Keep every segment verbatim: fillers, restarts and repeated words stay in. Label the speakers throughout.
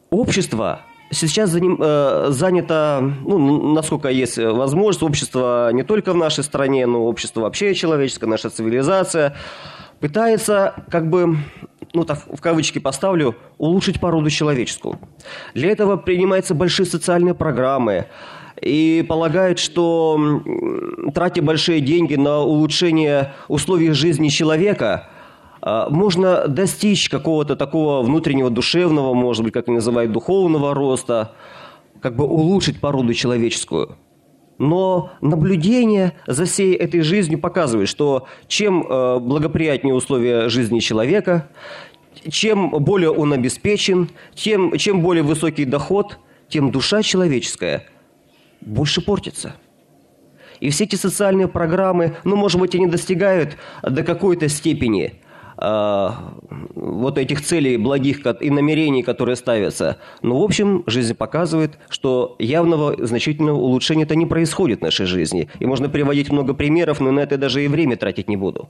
Speaker 1: общество сейчас заним, э, занято, ну, насколько есть возможность, общество не только в нашей стране, но общество вообще человеческое, наша цивилизация, пытается, как бы, ну, так в кавычки поставлю, улучшить породу человеческую. Для этого принимаются большие социальные программы, и полагают, что, тратя большие деньги на улучшение условий жизни человека, можно достичь какого-то такого внутреннего, душевного, может быть, как они называют, духовного роста, как бы улучшить породу человеческую. Но наблюдение за всей этой жизнью показывает, что чем благоприятнее условия жизни человека, чем более он обеспечен, чем, чем более высокий доход, тем душа человеческая больше портится. И все эти социальные программы, ну, может быть, они достигают до какой-то степени э, вот этих целей благих и намерений, которые ставятся. Но, в общем, жизнь показывает, что явного значительного улучшения-то не происходит в нашей жизни. И можно приводить много примеров, но на это даже и время тратить не буду.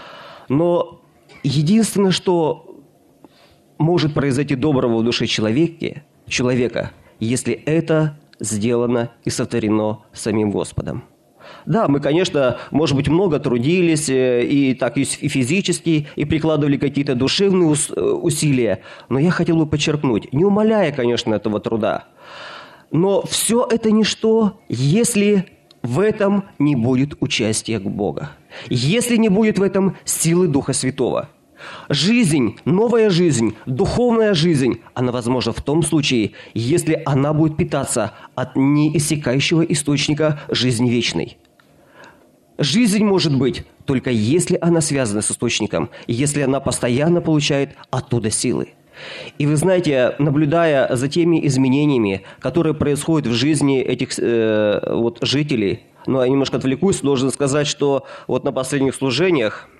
Speaker 1: Но единственное, что может произойти доброго в душе человека, человека, если это сделано и сотворено самим Господом. Да, мы, конечно, может быть, много трудились, и так и физически, и прикладывали какие-то душевные усилия, но я хотел бы подчеркнуть, не умаляя, конечно, этого труда, но все это ничто, если в этом не будет участия Бога, если не будет в этом силы Духа Святого. Жизнь, новая жизнь, духовная жизнь, она возможна в том случае, если она будет питаться от неиссякающего источника жизни вечной. Жизнь может быть только если она связана с источником, если она постоянно получает оттуда силы. И вы знаете, наблюдая за теми изменениями, которые происходят в жизни этих э, вот, жителей, ну, я немножко отвлекусь, должен сказать, что вот на последних служениях,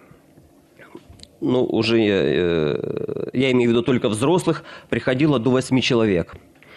Speaker 1: ну, уже э, я имею в виду только взрослых, приходило до восьми человек.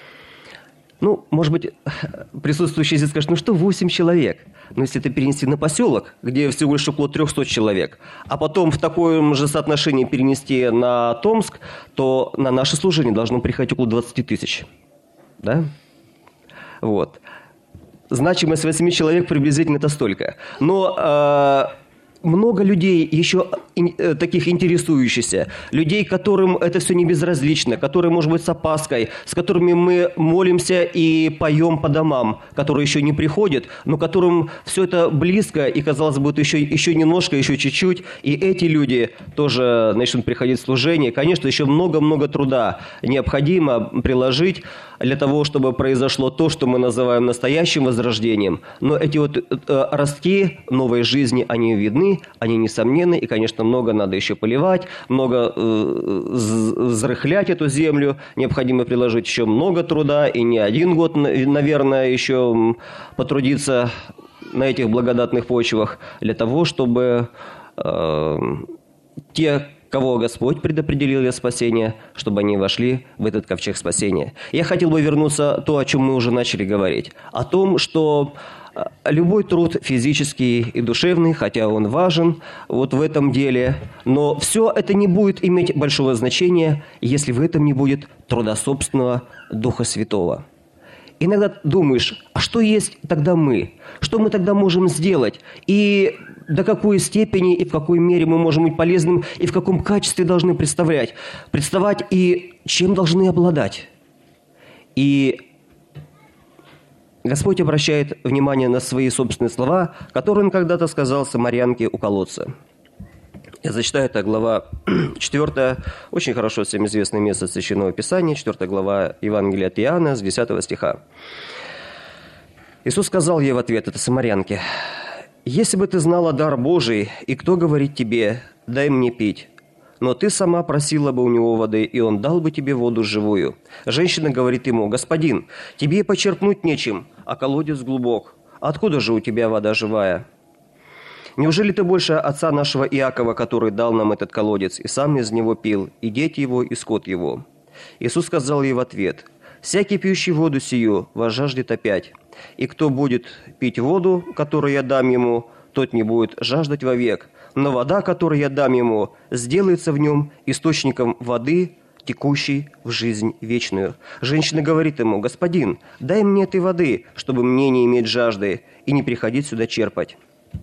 Speaker 1: Ну, может быть, присутствующие здесь скажут, ну что, восемь человек? Но если это перенести на поселок, где всего лишь около трехсот человек, а потом в таком же соотношении перенести на Томск, то на наше служение должно приходить около двадцати тысяч. Да? Вот. Значимость восьми человек приблизительно это столько. Но э, много людей еще ин, таких интересующихся, людей, которым это все не безразлично, которые, может быть, с опаской, с которыми мы молимся и поем по домам, которые еще не приходят, но которым все это близко и, казалось бы, еще, еще немножко, еще чуть-чуть, и эти люди тоже начнут приходить в служение. Конечно, еще много-много труда необходимо приложить для того, чтобы произошло то, что мы называем настоящим возрождением. Но эти вот э, ростки новой жизни, они видны, они несомненны, и, конечно, много надо еще поливать, много э, взрыхлять эту землю, необходимо приложить еще много труда, и не один год, наверное, еще потрудиться на этих благодатных почвах для того, чтобы э, те, кого Господь предопределил для спасения, чтобы они вошли в этот ковчег спасения. Я хотел бы вернуться к тому, о чем мы уже начали говорить. О том, что любой труд физический и душевный, хотя он важен вот в этом деле, но все это не будет иметь большого значения, если в этом не будет труда собственного Духа Святого. Иногда думаешь, а что есть тогда мы? Что мы тогда можем сделать? И до какой степени и в какой мере мы можем быть полезным, и в каком качестве должны представлять, представать и чем должны обладать. И Господь обращает внимание на свои собственные слова, которые Он когда-то сказал самарянке у колодца. Я зачитаю, это глава четвёртая, очень хорошо всем известное место Священного Писания, четвёртая глава Евангелия от Иоанна, с десятого стиха. Иисус сказал ей в ответ, это самарянке: «Если бы ты знала дар Божий, и кто говорит тебе, дай мне пить, но ты сама просила бы у него воды, и он дал бы тебе воду живую». Женщина говорит ему: «Господин, тебе и почерпнуть нечем, а колодец глубок. Откуда же у тебя вода живая? Неужели ты больше отца нашего Иакова, который дал нам этот колодец, и сам из него пил, и дети его, и скот его?» Иисус сказал ей в ответ: «Всякий, пьющий воду сию, возжаждет опять. И кто будет пить воду, которую я дам ему, тот не будет жаждать вовек. Но вода, которую я дам ему, сделается в нем источником воды, текущий в жизнь вечную. Женщина говорит ему: «Господин, дай мне этой воды, чтобы мне не иметь жажды и не приходить сюда черпать».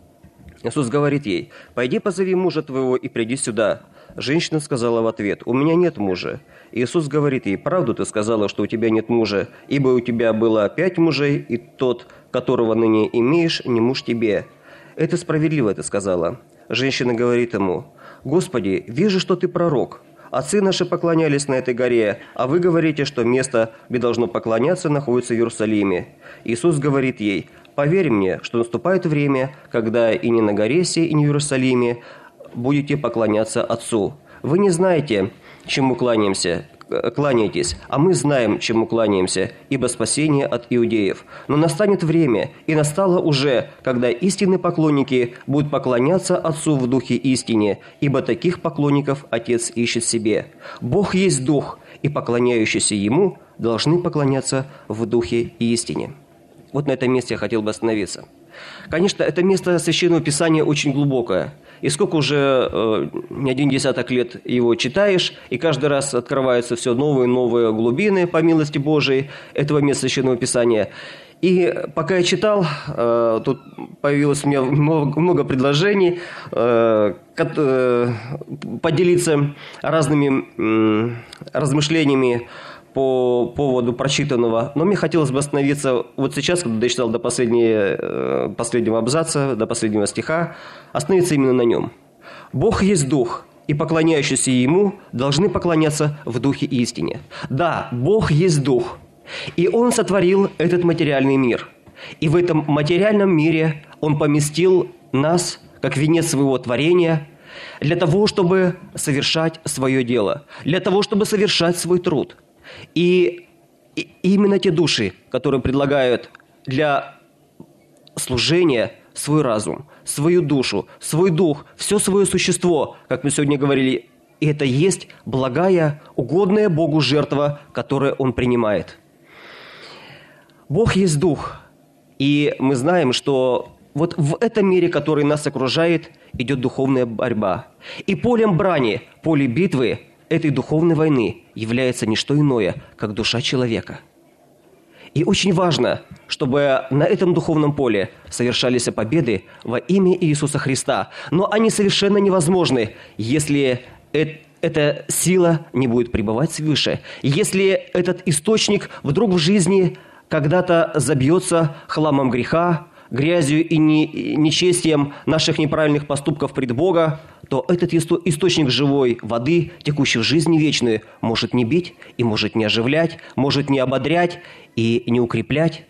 Speaker 1: Иисус говорит ей: «Пойди позови мужа твоего и приди сюда». Женщина сказала в ответ: «У меня нет мужа». Иисус говорит ей: «Правду ты сказала, что у тебя нет мужа, ибо у тебя было пять мужей, и тот, которого ныне имеешь, не муж тебе». «Это справедливо ты сказала». Женщина говорит ему: «Господи, вижу, что ты пророк. Отцы наши поклонялись на этой горе, а вы говорите, что место, где должно поклоняться, находится в Иерусалиме». Иисус говорит ей: «Поверь мне, что наступает время, когда и не на горе сей, и не в Иерусалиме будете поклоняться Отцу. Вы не знаете, чему кланяемся, кланяетесь, а мы знаем, чему кланяемся, ибо спасение от иудеев. Но настанет время, и настало уже, когда истинные поклонники будут поклоняться Отцу в духе истине, ибо таких поклонников Отец ищет себе. Бог есть Дух, и поклоняющиеся Ему должны поклоняться в духе и истине». Вот на этом месте я хотел бы остановиться. Конечно, это место Священного Писания очень глубокое. И сколько уже э, не один десяток лет его читаешь, и каждый раз открываются все новые и новые глубины, по милости Божией, этого места Священного Писания. И пока я читал, э, тут появилось у меня много, много предложений э, э, поделиться разными э, размышлениями по поводу прочитанного. Но мне хотелось бы остановиться вот сейчас, когда дочитал до последнего, последнего абзаца, до последнего стиха, остановиться именно на нем. «Бог есть Дух, и поклоняющиеся Ему должны поклоняться в Духе и истине». Да, Бог есть Дух, и Он сотворил этот материальный мир. И в этом материальном мире Он поместил нас, как венец своего творения, для того, чтобы совершать свое дело, для того, чтобы совершать свой труд. И, и именно те души, которые предлагают для служения свой разум, свою душу, свой дух, все свое существо, как мы сегодня говорили, это есть благая, угодная Богу жертва, которую Он принимает. Бог есть Дух, и мы знаем, что вот в этом мире, который нас окружает, идет духовная борьба. И полем брани, полем битвы этой духовной войны является не что иное, как душа человека. И очень важно, чтобы на этом духовном поле совершались победы во имя Иисуса Христа. Но они совершенно невозможны, если эта сила не будет пребывать свыше. Если этот источник вдруг в жизни когда-то забьется хламом греха, грязью и нечестием наших неправильных поступков пред Бога, то этот источник живой воды, текущей в жизни вечную, может не бить и может не оживлять, может не ободрять и не укреплять.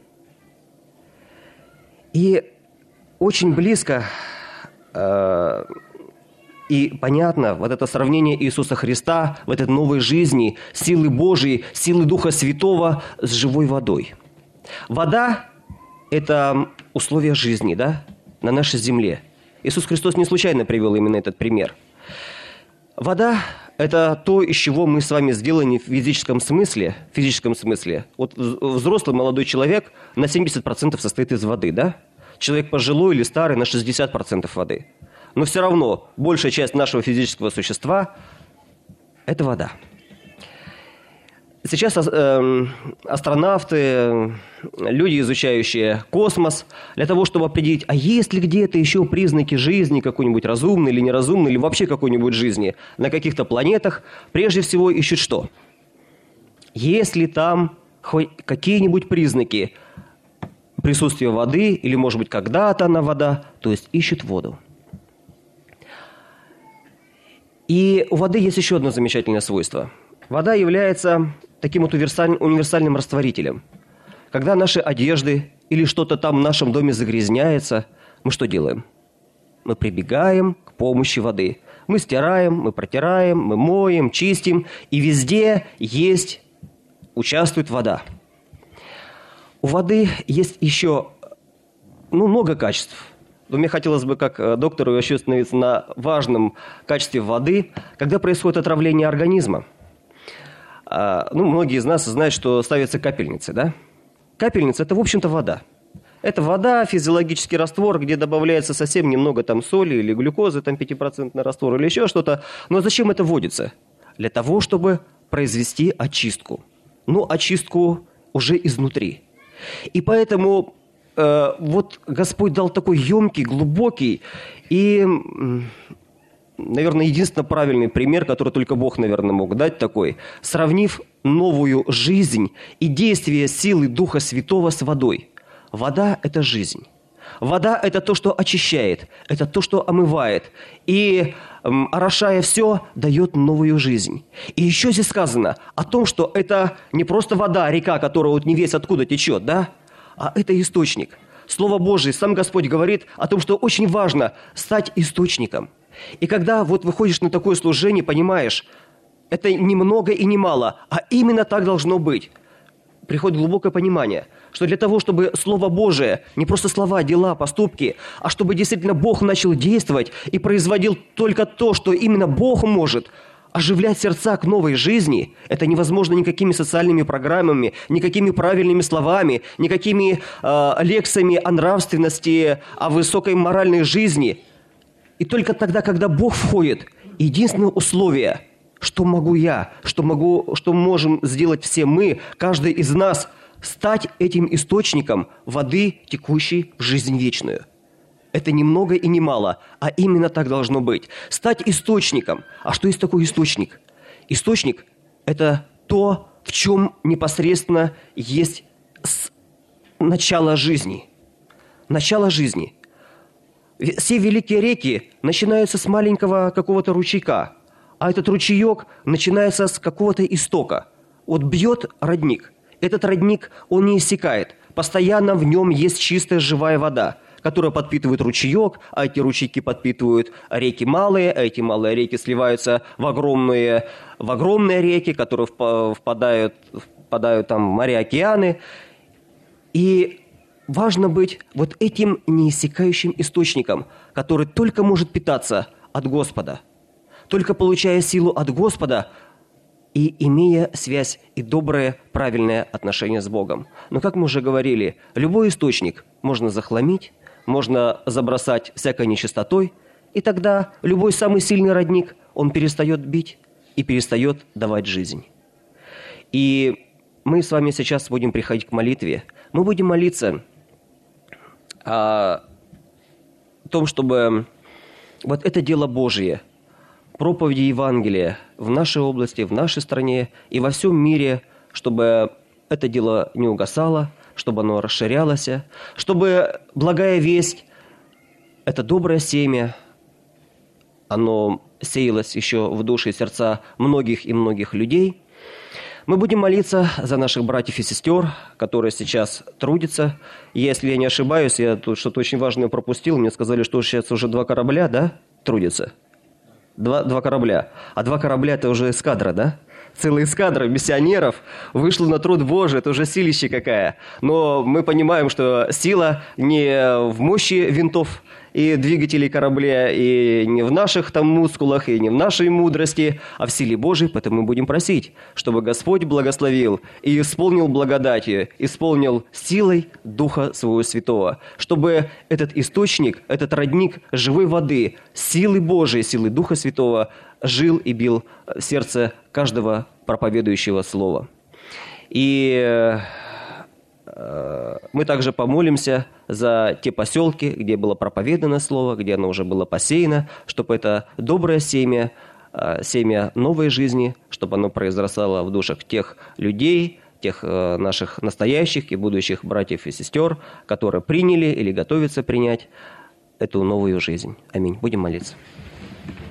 Speaker 1: И очень близко э, и понятно вот это сравнение Иисуса Христа в этой новой жизни, силы Божией, силы Духа Святого с живой водой. Вода – это условия жизни, да, на нашей земле. Иисус Христос не случайно привел именно этот пример. Вода – это то, из чего мы с вами сделаны в физическом смысле. В физическом смысле. Вот взрослый молодой человек на семьдесят процентов состоит из воды, да? Человек пожилой или старый на шестьдесят процентов воды. Но все равно большая часть нашего физического существа – это вода. Сейчас э, астронавты, люди, изучающие космос, для того, чтобы определить, а есть ли где-то еще признаки жизни, какой-нибудь разумной или неразумной, или вообще какой-нибудь жизни на каких-то планетах, прежде всего ищут что? Есть ли там хоть какие-нибудь признаки присутствия воды, или, может быть, когда-то она вода, то есть ищут воду. И у воды есть еще одно замечательное свойство. Вода является таким вот универсальным растворителем. Когда наши одежды или что-то там в нашем доме загрязняется, мы что делаем? Мы прибегаем к помощи воды. Мы стираем, мы протираем, мы моем, чистим, и везде есть, участвует вода. У воды есть еще ну, много качеств. Но мне хотелось бы, как доктору, еще остановиться на важном качестве воды, когда происходит отравление организма. Ну, многие из нас знают, что ставятся капельницы, да? Капельница – это, в общем-то, вода. Это вода, физиологический раствор, где добавляется совсем немного там соли или глюкозы, там пятипроцентный раствор или еще что-то. Но зачем это вводится? для того, чтобы произвести очистку. Ну, очистку уже изнутри. И поэтому э, вот Господь дал такой емкий, глубокий и, наверное, единственно правильный пример, который только Бог, наверное, мог дать такой, сравнив новую жизнь и действие силы Духа Святого с водой. Вода – это жизнь. Вода – это то, что очищает, это то, что омывает. И, эм, орошая все, дает новую жизнь. И еще здесь сказано о том, что это не просто вода, река, которая вот не весь откуда течет, да? А это источник. Слово Божие, сам Господь говорит о том, что очень важно стать источником. И когда вот выходишь на такое служение, понимаешь, это не много и не мало, а именно так должно быть. Приходит глубокое понимание, что для того, чтобы Слово Божие, не просто слова, дела, поступки, а чтобы действительно Бог начал действовать и производил только то, что именно Бог может, оживлять сердца к новой жизни, это невозможно никакими социальными программами, никакими правильными словами, никакими э, лекциями о нравственности, о высокой моральной жизни. И только тогда, когда Бог входит, единственное условие – что могу я, что, могу, что можем сделать все мы, каждый из нас, стать этим источником воды, текущей в жизнь вечную. Это ни много и ни мало, а именно так должно быть. Стать источником. А что есть такой источник? Источник – это то, в чем непосредственно есть начало жизни. Начало жизни. Все великие реки начинаются с маленького какого-то ручейка. А этот ручеек начинается с какого-то истока. Вот бьет родник. Этот родник, он не иссякает. Постоянно в нем есть чистая живая вода, которая подпитывает ручеек, а эти ручейки подпитывают реки малые, а эти малые реки сливаются в огромные, в огромные реки, которые впадают, впадают там, в моря, океаны. И важно быть вот этим неиссякающим источником, который только может питаться от Господа. Только получая силу от Господа и имея связь и доброе, правильное отношение с Богом. Но, как мы уже говорили, любой источник можно захламить, можно забросать всякой нечистотой, и тогда любой самый сильный родник, он перестает бить и перестает давать жизнь. И мы с вами сейчас будем приходить к молитве. Мы будем молиться о том, чтобы вот это дело Божие – проповеди Евангелия в нашей области, в нашей стране и во всем мире, чтобы это дело не угасало, чтобы оно расширялось, чтобы благая весть, это доброе семя, оно сеялось еще в души и сердца многих и многих людей. Мы будем молиться за наших братьев и сестер, которые сейчас трудятся. Если я не ошибаюсь, я тут что-то очень важное пропустил, мне сказали, что сейчас уже два корабля, да, трудятся. Два, два корабля. А два корабля – это уже эскадра, да? Целая эскадра миссионеров вышла на труд Божий. Это уже силище какая. Но мы понимаем, что сила не в мощи винтов и двигателей корабля, и не в наших там мускулах, и не в нашей мудрости, а в силе Божией. Поэтому мы будем просить, чтобы Господь благословил и исполнил благодатью, исполнил силой Духа Своего Святого, чтобы этот источник, этот родник живой воды, силы Божией, силы Духа Святого жил и бил в сердце каждого проповедующего слова. И мы также помолимся за те поселки, где было проповедано слово, где оно уже было посеяно, чтобы это доброе семя, семя новой жизни, чтобы оно произрастало в душах тех людей, тех наших настоящих и будущих братьев и сестер, которые приняли или готовятся принять эту новую жизнь. Аминь. Будем молиться.